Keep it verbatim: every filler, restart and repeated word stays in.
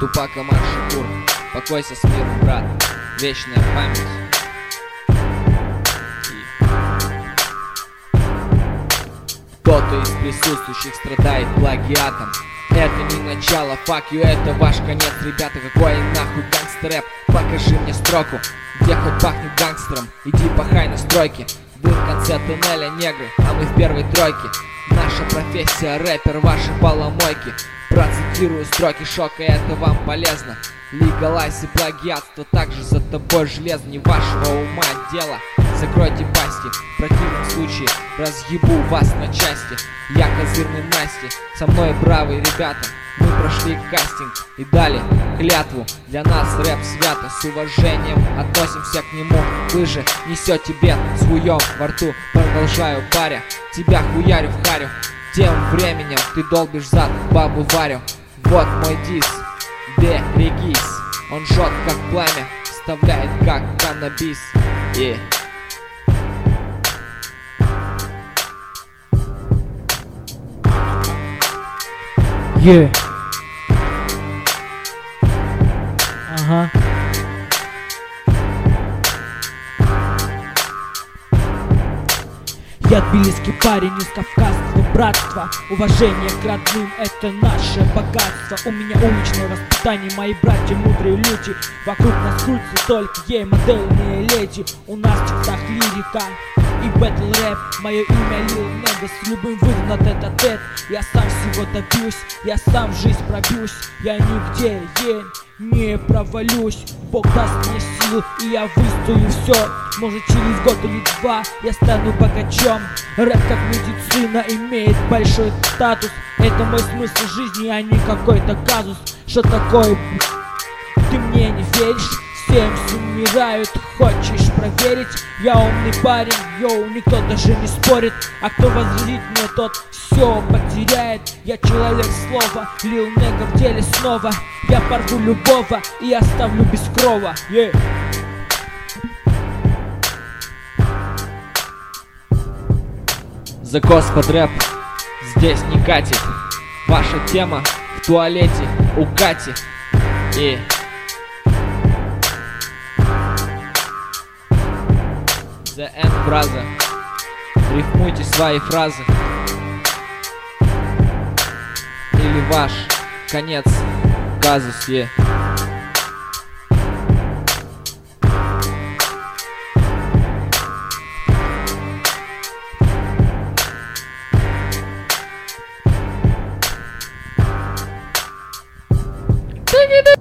Тупак Амар Шакур, покойся с миром, брат. Вечная память. Кто-то из присутствующих страдает плагиатом. Это не начало, fuck you, это ваш конец. Ребята, какой нахуй гангстер-рэп? Покажи мне строку, где хоть пахнет гангстером. Иди пахай на стройке. Вы в конце туннеля негры, а мы в первой тройке. Наша профессия рэпер, ваши поломойки. Процитирую строки шока, это вам полезно. Легалайз и плагиатство также за тобой железно. Не вашего ума дело, закройте пасти. В противном случае разъебу вас на части. Я козырный Насти, со мной бравые ребята. Мы прошли кастинг и дали клятву. Для нас рэп свято, с уважением относимся к нему. Вы же несете бед с хуем во рту. Продолжаю паря, тебя хуярю в харю. Тем временем ты долбишь зад бабу Варю. Вот мой дис, берегись. Он жжет как пламя, вставляет как каннабис. И Yeah. Ага. Я тбилисский парень из кавказского братства. Уважение к родным — это наше богатство. У меня уличное воспитание, мои братья мудрые люди. Вокруг нас крутятся только ей модельные леди. У нас в текстах лирика и бэтл рэп. Мое имя Лил Нега, с любым выйду на тет-а-тет. Я сам всего добьюсь, я сам в жизнь пробьюсь. Я нигде е, не провалюсь. Бог даст мне силу, и я выстою все. Может, через год или два я стану богачом. Рэп как медицина имеет большой статус. Это мой смысл жизни, а не какой-то казус. Что такое? Ты мне не веришь? Всем умирают, хочешь проверить? Я умный парень, йоу, никто даже не спорит. А кто возразит мне, тот все потеряет. Я человек слова, Лил Нега в деле снова. Я порву любого и оставлю без крова. Yeah. закос под рэп здесь не катит. Ваша тема в туалете у Кати. И The End Brother. Рифмуйте свои фразы. Или ваш конец казус, е. Ты не